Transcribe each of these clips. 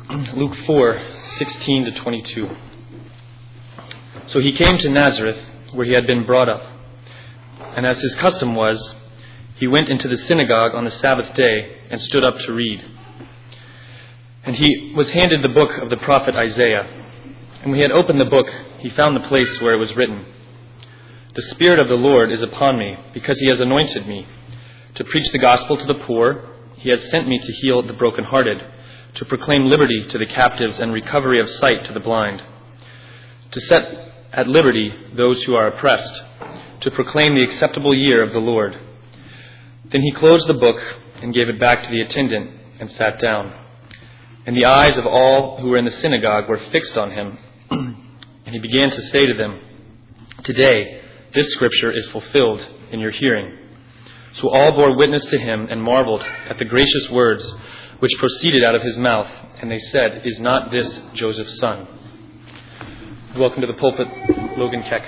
Luke 4:16 to 22. So he came to Nazareth, where he had been brought up. And as his custom was, he went into the synagogue on the Sabbath day and stood up to read. And he was handed the book of the prophet Isaiah. And when he had opened the book, he found the place where it was written, "The Spirit of the Lord is upon me, because he has anointed me to preach the gospel to the poor. He has sent me to heal the brokenhearted, to proclaim liberty to the captives and recovery of sight to the blind, to set at liberty those who are oppressed, to proclaim the acceptable year of the Lord." Then he closed the book and gave it back to the attendant and sat down. And the eyes of all who were in the synagogue were fixed on him. And he began to say to them, "Today this scripture is fulfilled in your hearing." So all bore witness to him and marveled at the gracious words which proceeded out of his mouth. And they said, "Is not this Joseph's son?" Welcome to the pulpit, Logan Keck.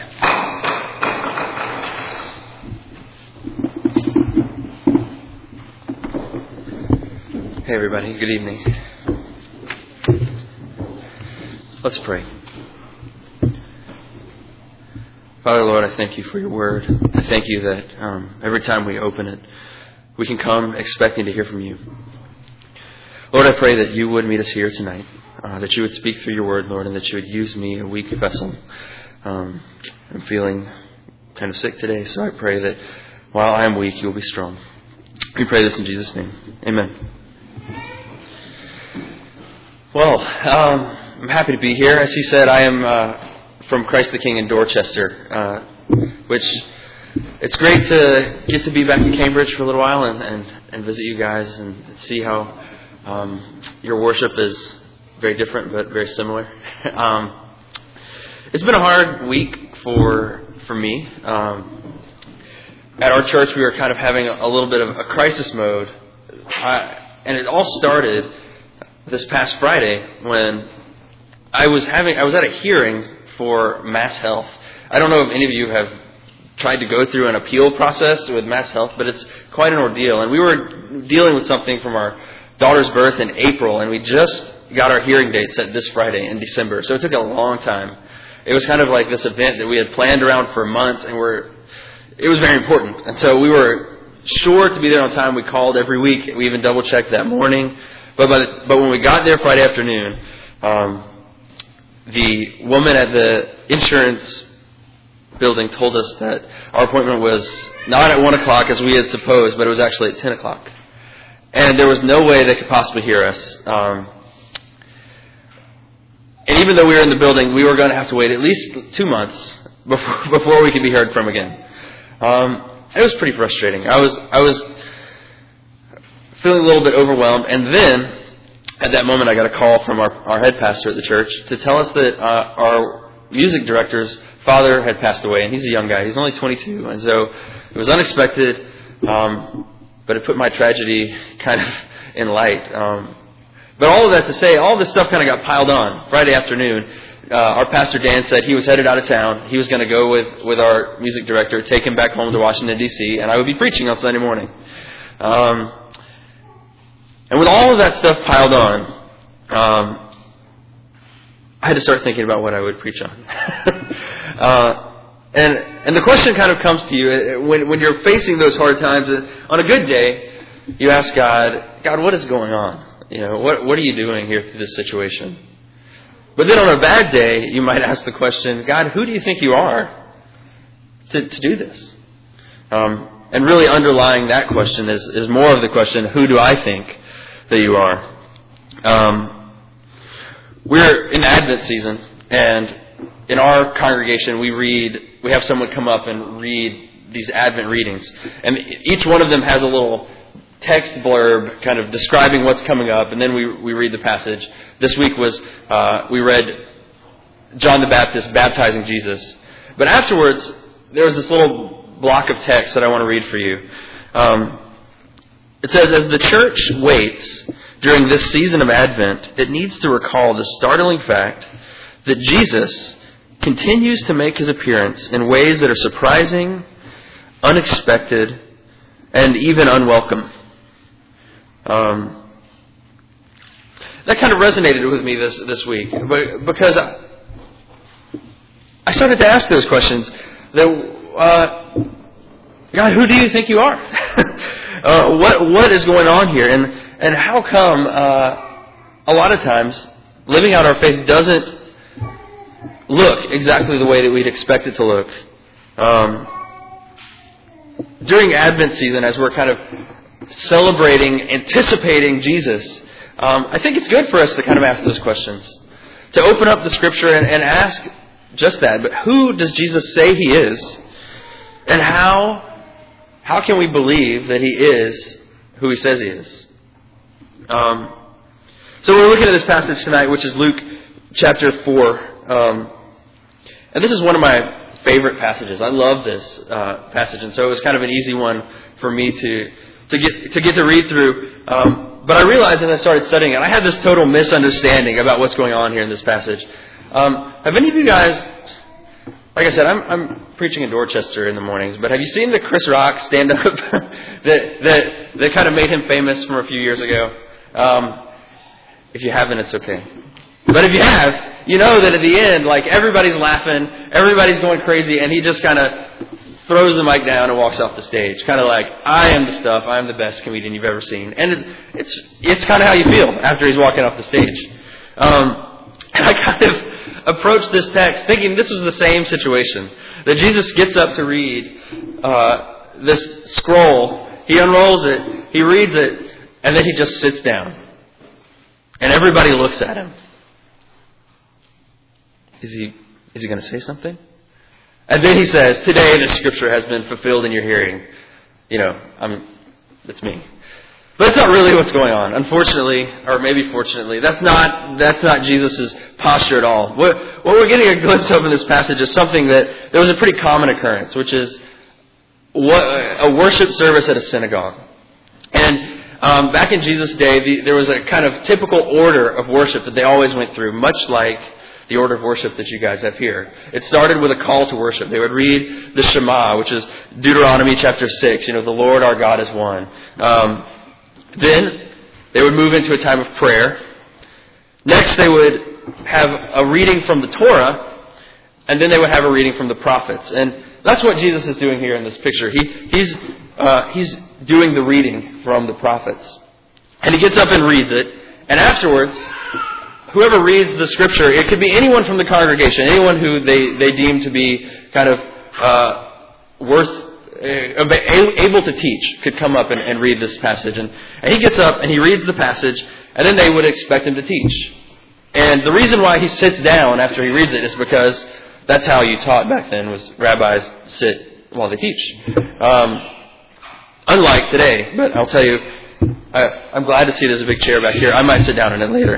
Hey everybody, good evening. Let's pray. Father, Lord, I thank you for your word. I thank you that every time we open it, we can come expecting to hear from you. Lord, I pray that you would meet us here tonight, that you would speak through your word, Lord, and that you would use me, a weak vessel. I'm feeling kind of sick today, so I pray that while I am weak, you will be strong. We pray this in Jesus' name. Amen. Well, I'm happy to be here. As he said, I am from Christ the King in Dorchester, which it's great to get to be back in Cambridge for a little while and visit you guys and see how your worship is very different but very similar. It's been a hard week for me. At our church, we were kind of having a little bit of a crisis mode, and it all started this past Friday when I was at a hearing for Mass Health. I don't know if any of you have tried to go through an appeal process with Mass Health, but it's quite an ordeal. And we were dealing with something from our daughter's birth in April, and we just got our hearing date set this Friday in December. So it took a long time. It was kind of like this event that we had planned around for months, and it was very important. And so we were sure to be there on time. We called every week. We even double-checked that morning. But when we got there Friday afternoon, the woman at the insurance building told us that our appointment was not at 1 o'clock as we had supposed, but it was actually at 10 o'clock. And there was no way they could possibly hear us. And even though we were in the building, we were going to have to wait at least 2 months before we could be heard from again. It was pretty frustrating. I was feeling a little bit overwhelmed, and then at that moment I got a call from our head pastor at the church to tell us that our music director's father had passed away, and he's a young guy. He's only 22, and so it was unexpected, but it put my tragedy kind of in light. But all of that to say, all this stuff kind of got piled on. Friday afternoon, our pastor Dan said he was headed out of town. He was going to go with our music director, take him back home to Washington, D.C., and I would be preaching on Sunday morning. And with all of that stuff piled on, I had to start thinking about what I would preach on. And the question kind of comes to you when you're facing those hard times. On a good day, you ask God, what is going on? What are you doing here through this situation? But then on a bad day, you might ask the question, God, who do you think you are to do this? And really underlying that question is more of the question, who do I think that you are? We're in Advent season, and in our congregation we have someone come up and read these Advent readings. And each one of them has a little text blurb kind of describing what's coming up, and then we read the passage. This week we read John the Baptist baptizing Jesus. But afterwards, there was this little block of text that I want to read for you. It says, as the church waits during this season of Advent, it needs to recall the startling fact that Jesus continues to make his appearance in ways that are surprising, unexpected, and even unwelcome. that kind of resonated with me this week, because I started to ask those questions. God, who do you think you are? What is going on here? And how come a lot of times living out our faith doesn't look exactly the way that we'd expect it to look? During Advent season, as we're kind of celebrating, anticipating Jesus, I think it's good for us to kind of ask those questions. To open up the Scripture and ask just that. But who does Jesus say He is? And how can we believe that He is who He says He is? So we're looking at this passage tonight, which is Luke chapter 4. And this is one of my favorite passages. I love this passage, and so it was kind of an easy one for me to get to read through. But I realized as I started studying it, I had this total misunderstanding about what's going on here in this passage. Have any of you guys, like I said, I'm preaching in Dorchester in the mornings, but have you seen the Chris Rock stand-up that kind of made him famous from a few years ago? If you haven't, it's okay. But if you have, you know that at the end, like, everybody's laughing, everybody's going crazy, and he just kind of throws the mic down and walks off the stage. Kind of like, I am the stuff, I am the best comedian you've ever seen. And it's kind of how you feel after he's walking off the stage. And I kind of approached this text thinking this was the same situation. That Jesus gets up to read this scroll, he unrolls it, he reads it, and then he just sits down. And everybody looks at him. Is he going to say something? And then he says, today this scripture has been fulfilled in your hearing. You know, it's me. But that's not really what's going on. Unfortunately, or maybe fortunately, that's not Jesus' posture at all. What we're getting a glimpse of in this passage is something that was a pretty common occurrence, which is a worship service at a synagogue. And back in Jesus' day, there was a kind of typical order of worship that they always went through, much like the order of worship that you guys have here. It started with a call to worship. They would read the Shema, which is Deuteronomy chapter 6. You know, the Lord our God is one. Then they would move into a time of prayer. Next, they would have a reading from the Torah, and then they would have a reading from the prophets. And that's what Jesus is doing here in this picture. He's doing the reading from the prophets. And he gets up and reads it. And afterwards, whoever reads the scripture, it could be anyone from the congregation, anyone who they deem to be kind of able to teach, could come up and read this passage. And he gets up and he reads the passage, and then they would expect him to teach. And the reason why he sits down after he reads it is because that's how you taught back then, was rabbis sit while they teach. Unlike today, but I'll tell you, I'm glad to see there's a big chair back here. I might sit down in it later.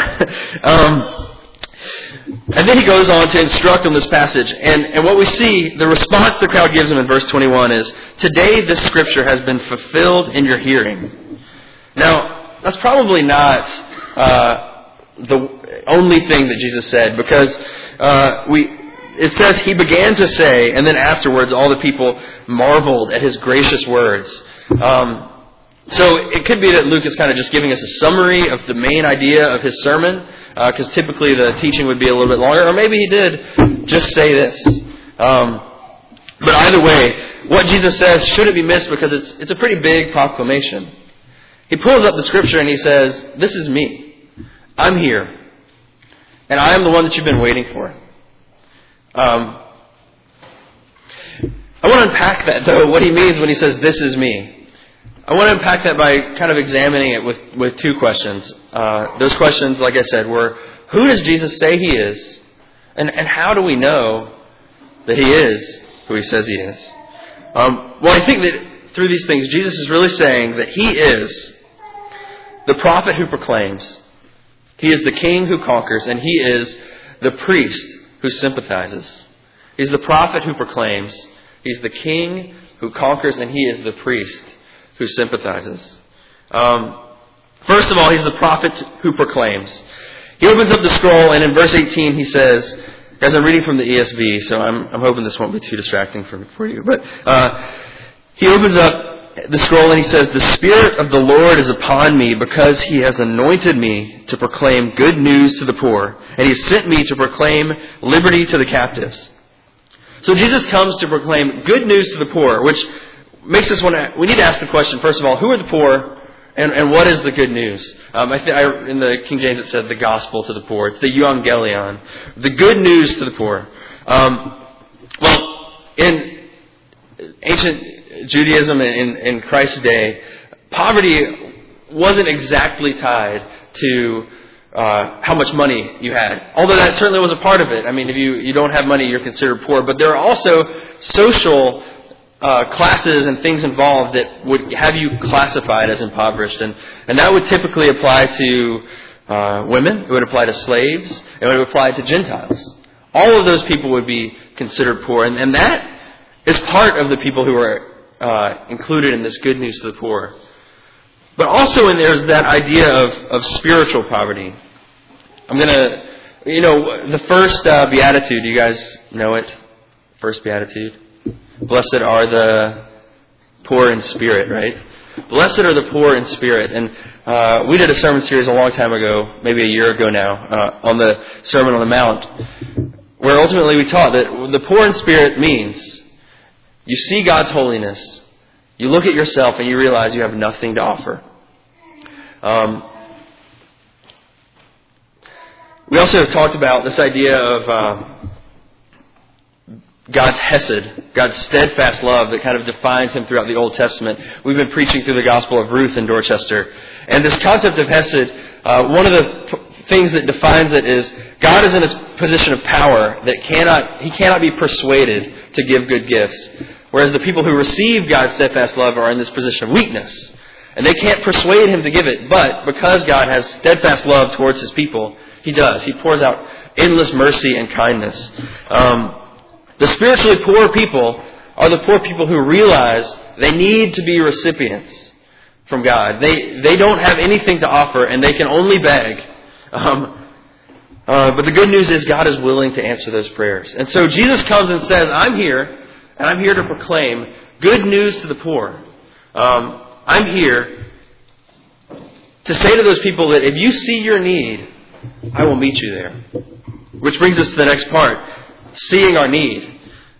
And then he goes on to instruct on this passage. And what we see, the response the crowd gives him in verse 21 is, today this scripture has been fulfilled in your hearing. Now, that's probably not the only thing that Jesus said, because it says he began to say, and then afterwards all the people marveled at his gracious words. So it could be that Luke is kind of just giving us a summary of the main idea of his sermon, because typically the teaching would be a little bit longer, or maybe he did just say this. But either way, what Jesus says shouldn't be missed, because it's a pretty big proclamation. He pulls up the scripture and he says, this is me. I'm here. And I am the one that you've been waiting for. I want to unpack that, though, what he means when he says, this is me. I want to unpack that by kind of examining it with two questions. Those questions, like I said, were, who does Jesus say he is? And how do we know that he is who he says he is? Well, I think that through these things, Jesus is really saying that he is the prophet who proclaims. He is the king who conquers, and he is the priest who sympathizes. He's the prophet who proclaims. He's the king who conquers, and he is the priest who sympathizes. First of all, he's the prophet who proclaims. He opens up the scroll, and in verse 18 he says, guys, I'm reading from the ESV, so I'm hoping this won't be too distracting for you. But he opens up the scroll and he says, "The Spirit of the Lord is upon me because He has anointed me to proclaim good news to the poor, and He has sent me to proclaim liberty to the captives." So Jesus comes to proclaim good news to the poor, which makes us we need to ask the question, first of all, who are the poor and what is the good news? In the King James it said the gospel to the poor. It's the euangelion, the good news to the poor. In ancient Judaism in Christ's day, poverty wasn't exactly tied to how much money you had. Although that certainly was a part of it. I mean, if you don't have money, you're considered poor. But there are also social classes and things involved that would have you classified as impoverished. And that would typically apply to women. It would apply to slaves. It would apply to Gentiles. All of those people would be considered poor. And that is part of the people who are included in this good news to the poor. But also there's that idea of spiritual poverty. I'm going to, the first beatitude, you guys know it? First beatitude. Blessed are the poor in spirit, right? Blessed are the poor in spirit. And we did a sermon series a long time ago, maybe a year ago now, on the Sermon on the Mount, where ultimately we taught that the poor in spirit means you see God's holiness, you look at yourself and you realize you have nothing to offer. We also have talked about this idea of God's hesed, God's steadfast love that kind of defines Him throughout the Old Testament. We've been preaching through the Gospel of Ruth in Dorchester. And this concept of hesed, one of the things that defines it is God is in a position of power that He cannot be persuaded to give good gifts. Whereas the people who receive God's steadfast love are in this position of weakness. And they can't persuade Him to give it. But because God has steadfast love towards His people, He does. He pours out endless mercy and kindness. The spiritually poor people are the poor people who realize they need to be recipients from God. They don't have anything to offer and they can only beg. But the good news is God is willing to answer those prayers. And so Jesus comes and says, I'm here, and I'm here to proclaim good news to the poor. I'm here to say to those people that if you see your need, I will meet you there. Which brings us to the next part, seeing our need.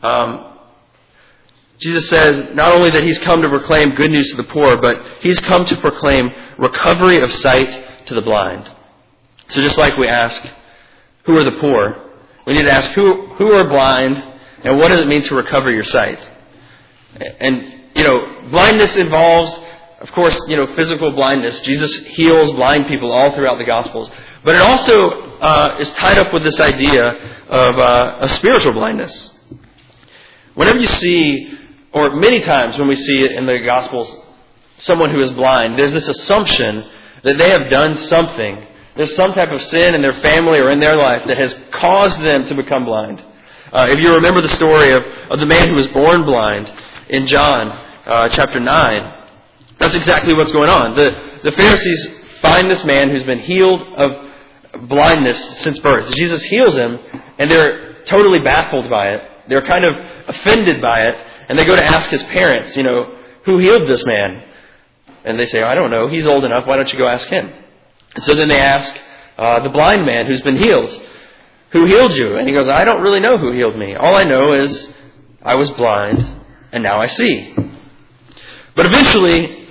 Jesus says not only that He's come to proclaim good news to the poor, but He's come to proclaim recovery of sight to the blind. So just like we ask, who are the poor? We need to ask, who are blind, and what does it mean to recover your sight? And, blindness involves, of course, physical blindness. Jesus heals blind people all throughout the Gospels. But it also is tied up with this idea of a spiritual blindness. Whenever you see, or many times when we see it in the Gospels, someone who is blind, there's this assumption that they have done something. There's some type of sin in their family or in their life that has caused them to become blind. If you remember the story of the man who was born blind in John chapter 9, that's exactly what's going on. The Pharisees find this man who's been healed of blindness since birth. Jesus heals him, and they're totally baffled by it. They're kind of offended by it, and they go to ask his parents, who healed this man? And they say, I don't know, he's old enough, why don't you go ask him? So then they ask the blind man who's been healed, who healed you? And he goes, I don't really know who healed me. All I know is I was blind and now I see. But eventually,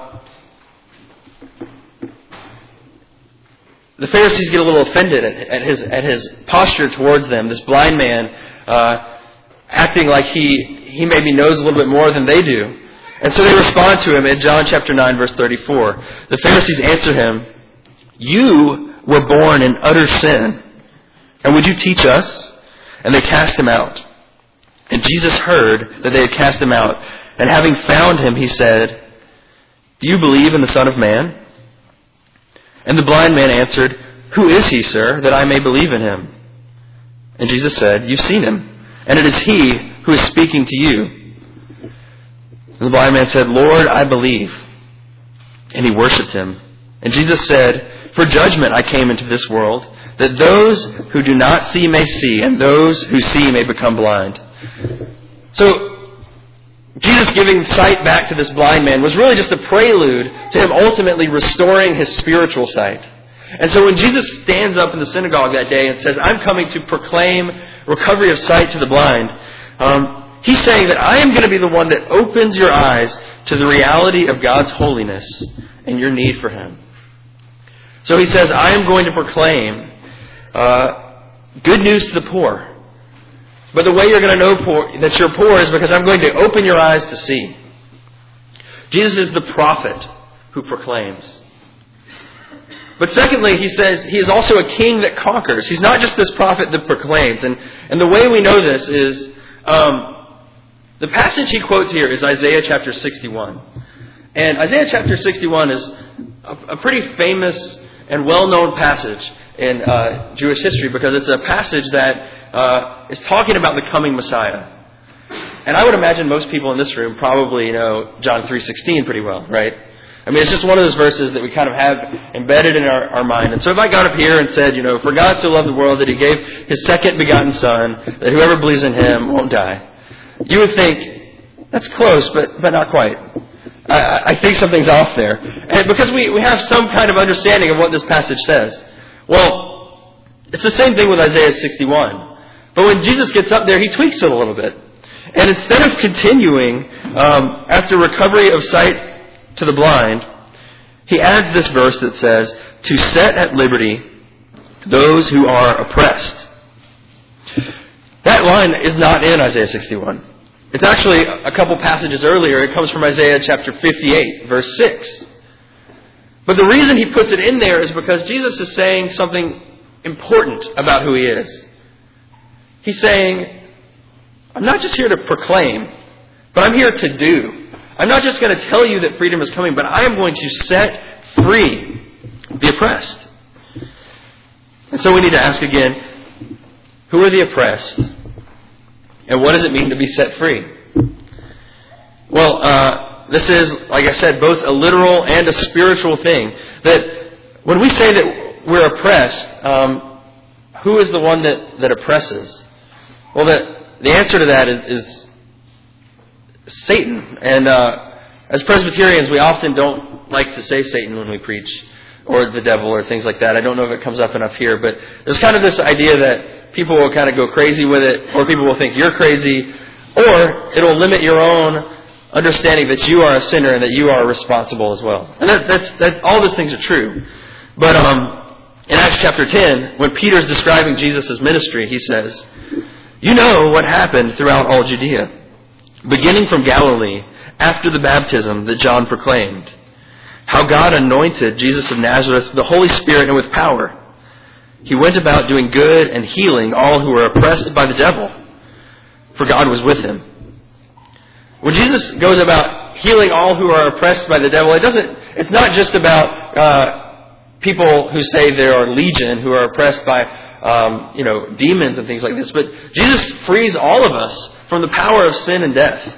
the Pharisees get a little offended at his posture towards them. This blind man acting like he maybe knows a little bit more than they do. And so they respond to him in John chapter 9, verse 34. The Pharisees answer him, you were born in utter sin, and would you teach us? And they cast him out. And Jesus heard that they had cast him out. And having found him, he said, do you believe in the Son of Man? And the blind man answered, who is he, sir, that I may believe in him? And Jesus said, you've seen him, and it is he who is speaking to you. And the blind man said, Lord, I believe. And he worshipped him. And Jesus said, for judgment I came into this world, that those who do not see may see, and those who see may become blind. So, Jesus giving sight back to this blind man was really just a prelude to him ultimately restoring his spiritual sight. And so when Jesus stands up in the synagogue that day and says, I'm coming to proclaim recovery of sight to the blind, he's saying that I am going to be the one that opens your eyes to the reality of God's holiness and your need for Him. So he says, I am going to proclaim good news to the poor. But the way you're going to know that you're poor is because I'm going to open your eyes to see. Jesus is the prophet who proclaims. But secondly, he says he is also a king that conquers. He's not just this prophet that proclaims. And the way we know this is, the passage he quotes here is Isaiah chapter 61. And Isaiah chapter 61 is a pretty famous and well-known passage in Jewish history because it's a passage that is talking about the coming Messiah. And I would imagine most people in this room probably know John 3:16 pretty well, right? I mean, it's just one of those verses that we kind of have embedded in our mind. And so if I got up here and said, for God so loved the world that He gave His second begotten Son, that whoever believes in Him won't die, you would think, that's close, but not quite. I think something's off there. And because we have some kind of understanding of what this passage says. Well, it's the same thing with Isaiah 61. But when Jesus gets up there, He tweaks it a little bit. And instead of continuing after recovery of sight to the blind, He adds this verse that says, to set at liberty those who are oppressed. That line is not in Isaiah 61. It's actually a couple passages earlier. It comes from Isaiah chapter 58, verse 6. But the reason he puts it in there is because Jesus is saying something important about who He is. He's saying, I'm not just here to proclaim, but I'm here to do. I'm not just going to tell you that freedom is coming, but I am going to set free the oppressed. And so we need to ask again, who are the oppressed? And what does it mean to be set free? Well, this is, like I said, both a literal and a spiritual thing. That when we say that we're oppressed, who is the one that oppresses? Well, the answer to that is Satan. And as Presbyterians, we often don't like to say Satan when we preach, or the devil, or things like that. I don't know if it comes up enough here, but there's kind of this idea that people will kind of go crazy with it, or people will think you're crazy, or it'll limit your own understanding that you are a sinner and that you are responsible as well. And that all those things are true. But in Acts chapter 10, when Peter's describing Jesus' ministry, he says, you know what happened throughout all Judea, beginning from Galilee, after the baptism that John proclaimed, how God anointed Jesus of Nazareth with the Holy Spirit and with power. He went about doing good and healing all who were oppressed by the devil, for God was with Him. When Jesus goes about healing all who are oppressed by the devil, it's not just about people who say they are legion, who are oppressed by demons and things like this. But Jesus frees all of us from the power of sin and death.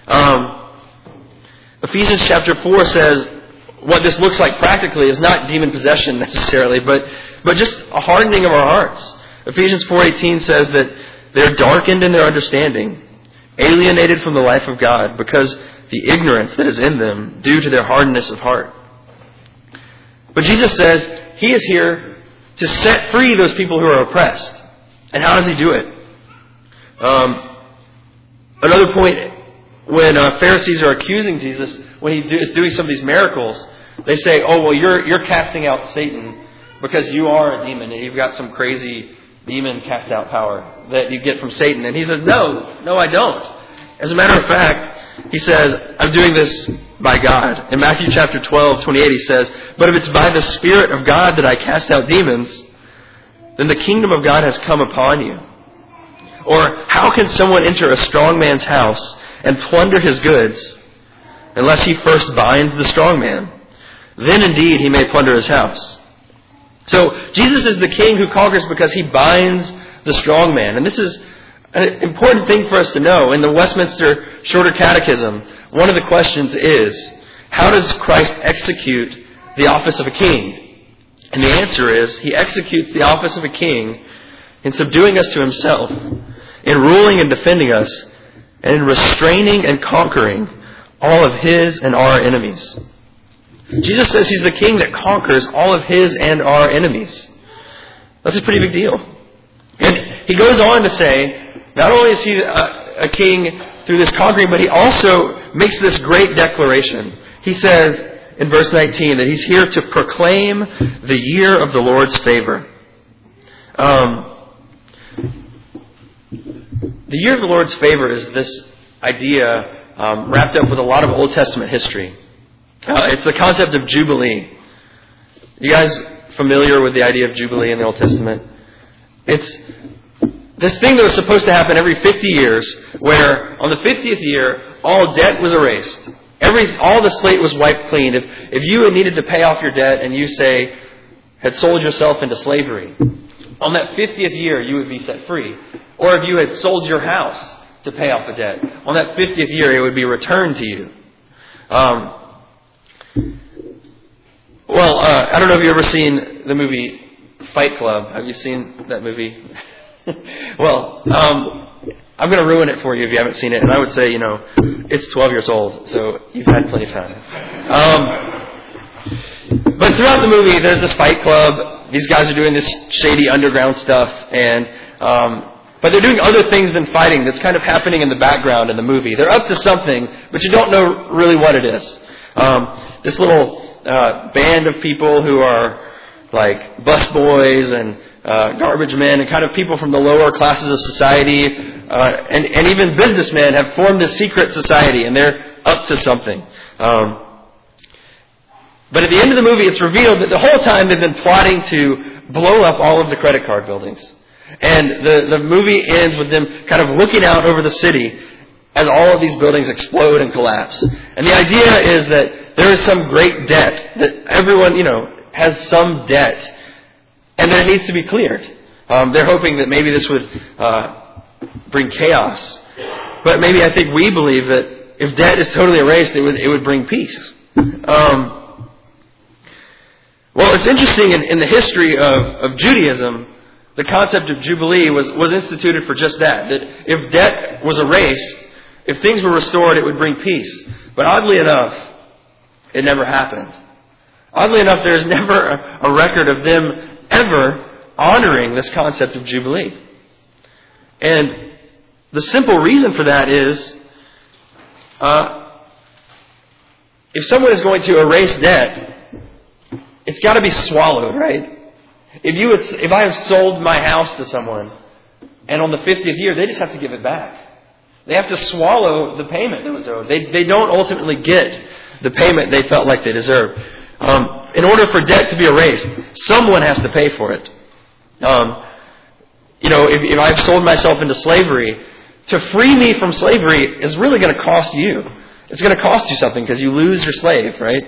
Ephesians chapter 4 says what this looks like practically is not demon possession necessarily, but just a hardening of our hearts. Ephesians 4:18 says that they're darkened in their understanding, alienated from the life of God because the ignorance that is in them due to their hardness of heart. But Jesus says He is here to set free those people who are oppressed. And how does He do it? Another point, when Pharisees are accusing Jesus, when He is doing some of these miracles, they say, oh, well, you're casting out Satan because you are a demon and you've got some crazy demon cast out power that you get from Satan. And He says, no, I don't. As a matter of fact, He says, I'm doing this by God. In Matthew chapter 12:28, He says, but if it's by the Spirit of God that I cast out demons, then the kingdom of God has come upon you. Or how can someone enter a strong man's house and plunder his goods unless he first binds the strong man? Then indeed he may plunder his house. So Jesus is the king who conquers because He binds the strong man. And this is an important thing for us to know. In the Westminster Shorter Catechism, one of the questions is, how does Christ execute the office of a king? And the answer is, He executes the office of a king in subduing us to Himself, in ruling and defending us, and in restraining and conquering all of his and our enemies. Jesus says he's the king that conquers all of his and our enemies. That's a pretty big deal. And he goes on to say, not only is he a king through this conquering, but he also makes this great declaration. He says in verse 19 that he's here to proclaim the year of the Lord's favor. The year of the Lord's favor is this idea wrapped up with a lot of Old Testament history. It's the concept of Jubilee. You guys familiar with the idea of Jubilee in the Old Testament? It's this thing that was supposed to happen every 50 years, where on the 50th year, all debt was erased. All the slate was wiped clean. If you had needed to pay off your debt and you, say, had sold yourself into slavery, on that 50th year, you would be set free. Or if you had sold your house to pay off a debt, on that 50th year, it would be returned to you. I don't know if you've ever seen the movie Fight Club. Have you seen that movie? I'm going to ruin it for you if you haven't seen it. And I would say, it's 12 years old, so you've had plenty of time. But throughout the movie, there's this fight club. These guys are doing this shady underground stuff, but they're doing other things than fighting that's kind of happening in the background in the movie. They're up to something, but you don't know really what it is. This little band of people who are like busboys and garbage men and kind of people from the lower classes of society and even businessmen have formed a secret society, and they're up to something. But at the end of the movie, it's revealed that the whole time they've been plotting to blow up all of the credit card buildings. And the movie ends with them kind of looking out over the city as all of these buildings explode and collapse. And the idea is that there is some great debt, that everyone, has some debt, and that it needs to be cleared. They're hoping that maybe this would bring chaos. But maybe I think we believe that if debt is totally erased, it would bring peace. It's interesting in the history of Judaism, the concept of Jubilee was instituted for just that. That if debt was erased, if things were restored, it would bring peace. But oddly enough, it never happened. Oddly enough, there's never a record of them ever honoring this concept of Jubilee. And the simple reason for that is, if someone is going to erase debt, it's got to be swallowed, right? If I have sold my house to someone, and on the 50th year, they just have to give it back. They have to swallow the payment that was owed. They don't ultimately get the payment they felt like they deserved. In order for debt to be erased, someone has to pay for it. If I've sold myself into slavery, to free me from slavery is really going to cost you. It's going to cost you something because you lose your slave, right?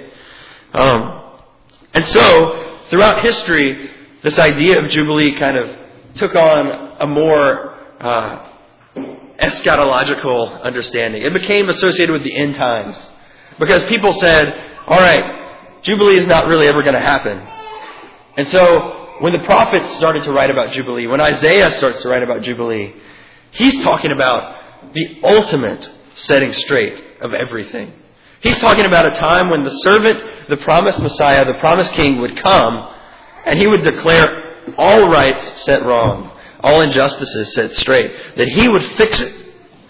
And so, throughout history, this idea of Jubilee kind of took on a more eschatological understanding. It became associated with the end times. Because people said, all right, Jubilee is not really ever going to happen. And so, when the prophets started to write about Jubilee, when Isaiah starts to write about Jubilee, he's talking about the ultimate setting straight of everything. He's talking about a time when the servant, the promised Messiah, the promised King would come, and he would declare all rights set wrong, all injustices set straight, that he would fix it.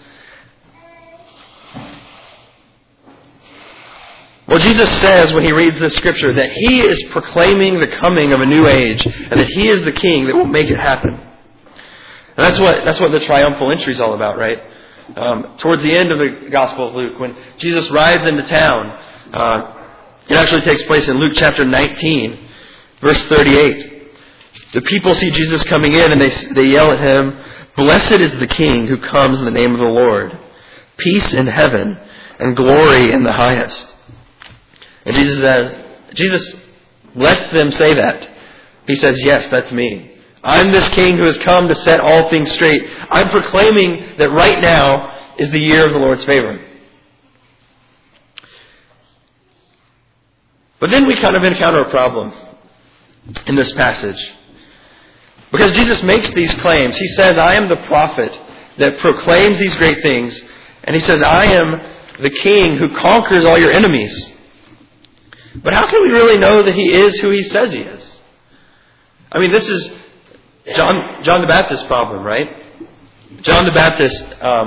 Well, Jesus says when he reads this scripture that he is proclaiming the coming of a new age, and that he is the King that will make it happen. And that's what the triumphal entry is all about, right? Towards the end of the Gospel of Luke, when Jesus rides into town, it actually takes place in Luke chapter 19, verse 38. The people see Jesus coming in and they yell at him, "Blessed is the King who comes in the name of the Lord. Peace in heaven and glory in the highest." And Jesus lets them say that. He says, yes, that's me. I'm this King who has come to set all things straight. I'm proclaiming that right now is the year of the Lord's favor. But then we kind of encounter a problem in this passage. Because Jesus makes these claims. He says, I am the prophet that proclaims these great things. And he says, I am the king who conquers all your enemies. But how can we really know that he is who he says he is? I mean, this is John the Baptist's problem, right? John the Baptist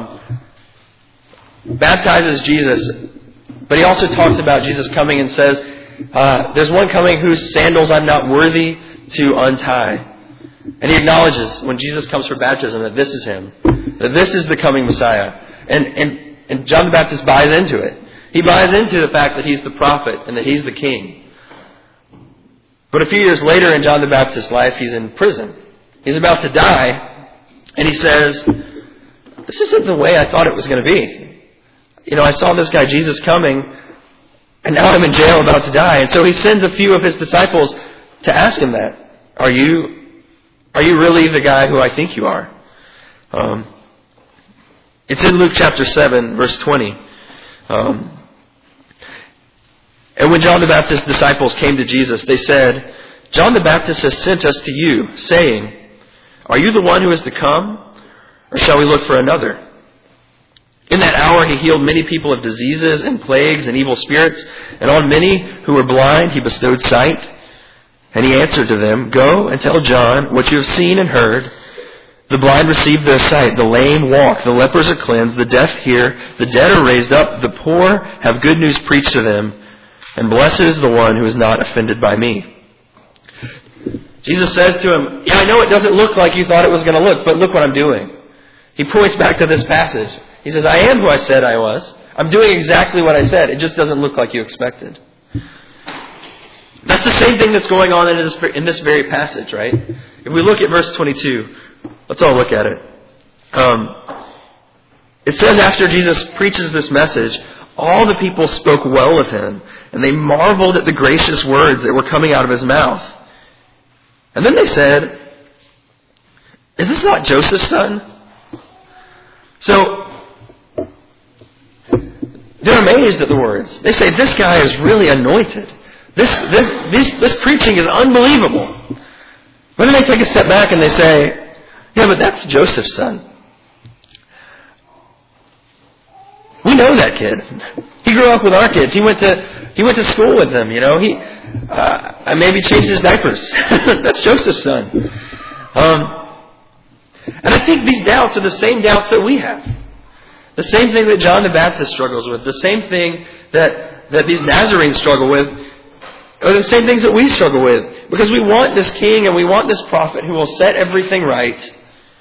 baptizes Jesus, but he also talks about Jesus coming and says, there's one coming whose sandals I'm not worthy to untie. And he acknowledges when Jesus comes for baptism that this is him, that this is the coming Messiah. And John the Baptist buys into it. He buys into the fact that he's the prophet and that he's the king. But a few years later in John the Baptist's life, he's in prison. He's about to die, and he says, this isn't the way I thought it was going to be. You know, I saw this guy Jesus coming, and now I'm in jail about to die. And so he sends a few of his disciples to ask him that. Are you really the guy who I think you are? It's in Luke chapter 7, verse 20. And when John the Baptist's disciples came to Jesus, they said, John the Baptist has sent us to you, saying, are you the one who is to come, or shall we look for another? In that hour he healed many people of diseases and plagues and evil spirits, and on many who were blind he bestowed sight. And he answered to them, go and tell John what you have seen and heard. The blind receive their sight, the lame walk, the lepers are cleansed, the deaf hear, the dead are raised up, the poor have good news preached to them, and blessed is the one who is not offended by me. Jesus says to him, yeah, I know it doesn't look like you thought it was going to look, but look what I'm doing. He points back to this passage. He says, I am who I said I was. I'm doing exactly what I said. It just doesn't look like you expected. That's the same thing that's going on in this very passage, right? If we look at verse 22, let's all look at it. It says after Jesus preaches this message, all the people spoke well of him, and they marveled at the gracious words that were coming out of his mouth. And then they said, is this not Joseph's son? So, they're amazed at the words. They say, this guy is really anointed. This preaching is unbelievable. But then they take a step back and they say, yeah, but that's Joseph's son. We know that kid. He grew up with our kids. He went to school with them. You know, I maybe changed his diapers. That's Joseph's son. And I think these doubts are the same doubts that we have. The same thing that John the Baptist struggles with. The same thing that these Nazarenes struggle with. Are the same things that we struggle with. Because we want this king and we want this prophet who will set everything right.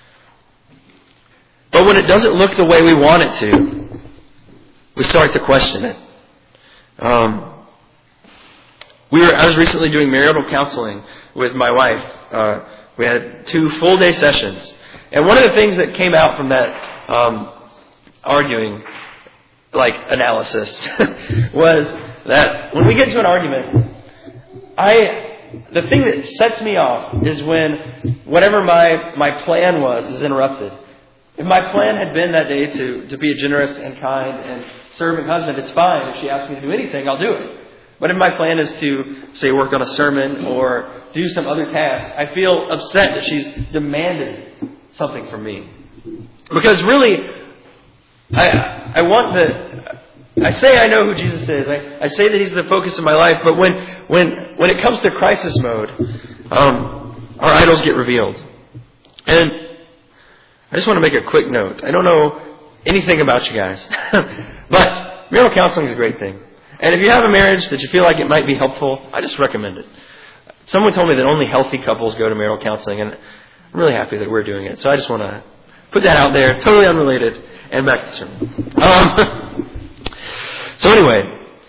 But when it doesn't look the way we want it to, we start to question it. I was recently doing marital counseling with my wife. We had 2 full-day sessions. And one of the things that came out from that arguing, analysis, was that when we get into an argument, the thing that sets me off is when whatever my plan was is interrupted. If my plan had been that day to be a generous and kind and serving husband, it's fine. If she asks me to do anything, I'll do it. But if my plan is to, say, work on a sermon or do some other task, I feel upset that she's demanded something from me. Because really, I say I know who Jesus is. I say that He's the focus of my life. But when it comes to crisis mode, our idols get revealed. And I just want to make a quick note. I don't know anything about you guys, but marital counseling is a great thing. And if you have a marriage that you feel like it might be helpful, I just recommend it. Someone told me that only healthy couples go to marital counseling, and I'm really happy that we're doing it. So I just want to put that out there, totally unrelated, and back to the sermon. So anyway,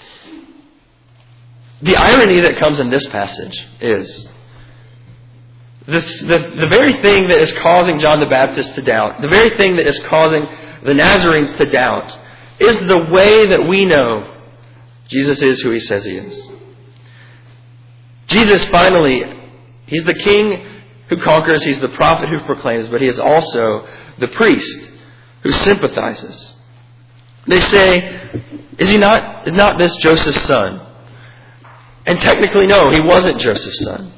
the irony that comes in this passage is the very thing that is causing John the Baptist to doubt, the very thing that is causing the Nazarenes to doubt, is the way that we know Jesus is who He says He is. Jesus finally, He's the King who conquers, He's the prophet who proclaims, but He is also the priest who sympathizes. They say, is not this Joseph's son? And technically, no, he wasn't Joseph's son.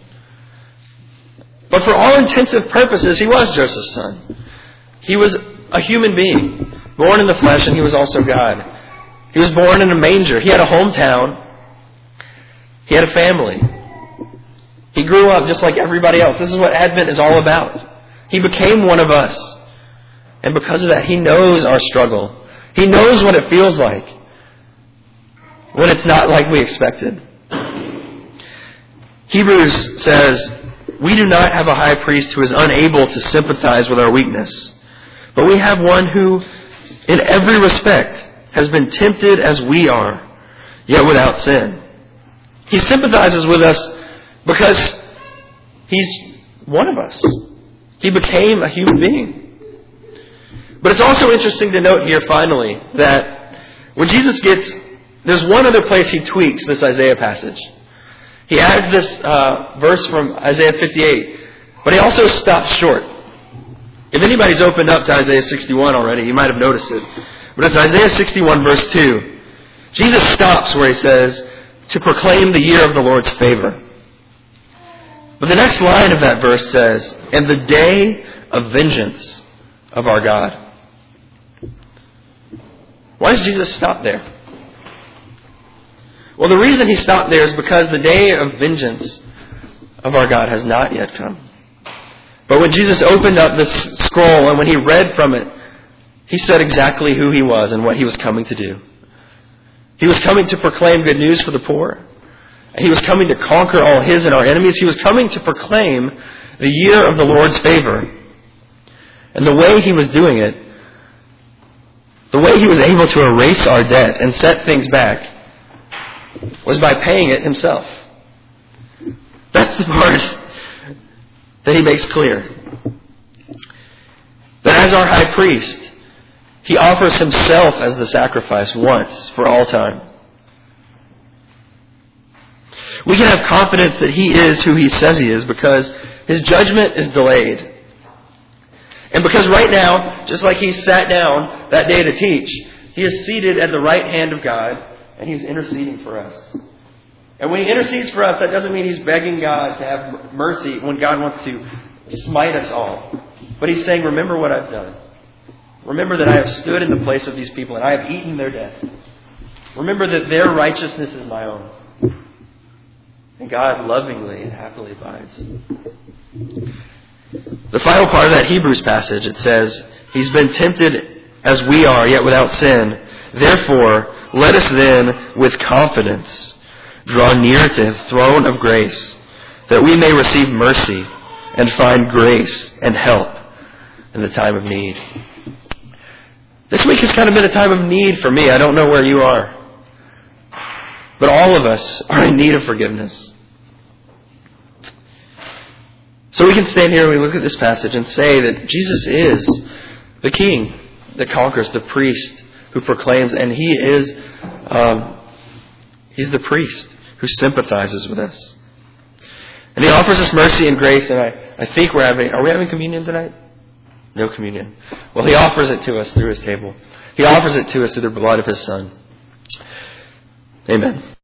But for all intents and purposes, he was Joseph's son. He was a human being. born in the flesh, and he was also God. He was born in a manger. He had a hometown. He had a family. He grew up just like everybody else. This is what Advent is all about. He became one of us. And because of that, he knows our struggle. He knows what it feels like when it's not like we expected. Hebrews says, we do not have a high priest who is unable to sympathize with our weakness, but we have one who, in every respect, has been tempted as we are, yet without sin. He sympathizes with us because he's one of us. He became a human being. But it's also interesting to note here, finally, that when Jesus there's one other place he tweaks this Isaiah passage. He adds this verse from Isaiah 58, but he also stops short. If anybody's opened up to Isaiah 61 already, you might have noticed it. But it's Isaiah 61 verse 2. Jesus stops where he says, to proclaim the year of the Lord's favor. But the next line of that verse says, and the day of vengeance of our God. Why does Jesus stop there? Well, the reason he stopped there is because the day of vengeance of our God has not yet come. But when Jesus opened up this scroll and when he read from it, he said exactly who he was and what he was coming to do. He was coming to proclaim good news for the poor. And he was coming to conquer all his and our enemies. He was coming to proclaim the year of the Lord's favor. And the way he was doing it, the way he was able to erase our debt and set things back, was by paying it himself. That's the part that he makes clear. That as our high priest, he offers himself as the sacrifice once for all time. We can have confidence that he is who he says he is because his judgment is delayed. And because right now, just like he sat down that day to teach, he is seated at the right hand of God and he's interceding for us. And when he intercedes for us, that doesn't mean he's begging God to have mercy when God wants to smite us all. But he's saying, remember what I've done. Remember that I have stood in the place of these people and I have eaten their death. Remember that their righteousness is my own. And God lovingly and happily abides. The final part of that Hebrews passage, it says, he's been tempted as we are, yet without sin. Therefore, let us then, with confidence, draw near to his throne of grace, that we may receive mercy and find grace and help in the time of need. This week has kind of been a time of need for me. I don't know where you are. But all of us are in need of forgiveness. So we can stand here and we look at this passage and say that Jesus is the King that conquers, the priest who proclaims, and he is he's the priest who sympathizes with us. And he offers us mercy and grace, and I think are we having communion tonight? No communion. Well, he offers it to us through his table. He offers it to us through the blood of his Son. Amen.